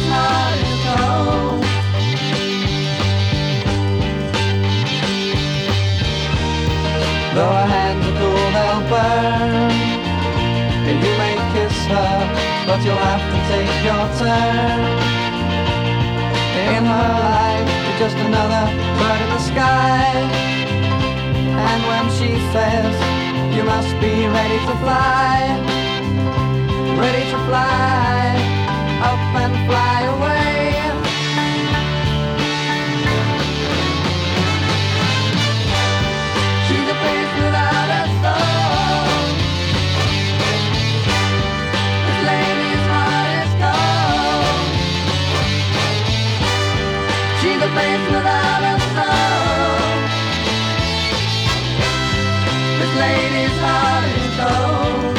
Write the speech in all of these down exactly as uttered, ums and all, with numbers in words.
heart is cold. Though her hands are cool, they'll burn. And you may kiss her, but you'll have to take your turn. In her life, you're just another bird in the sky. And when she says, you must be ready to fly, ready to fly, up and fly away. She's a face without a soul. This lady's heart is cold. She's a face without a soul. This lady's heart is cold.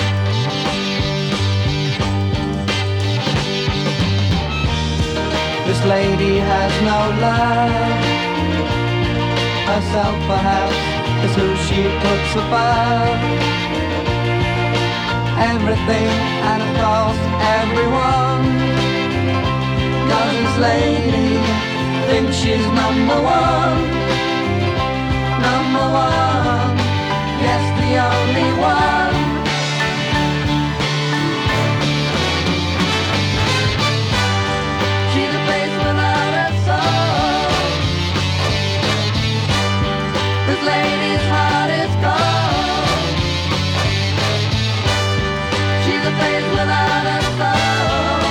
This lady has no love. Herself perhaps is who she puts above everything and of course everyone. 'Cause this lady thinks she's number one. Number one, yes, the only one. She's a face without a soul. This lady's heart is cold. She's a face without a soul.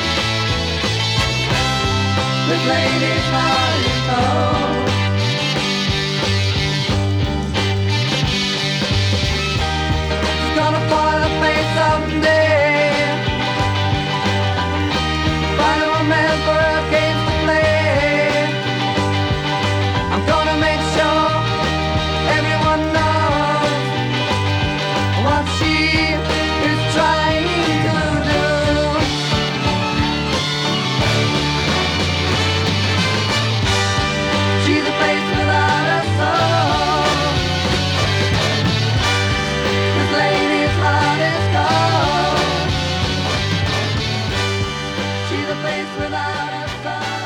This lady's heart is cold. She's gonna fall a face someday. Find a man for her games to play. I'm gonna make sure everyone knows what she is trying to do. She's a face without a soul. This lady's heart is cold. She's a face without a soul.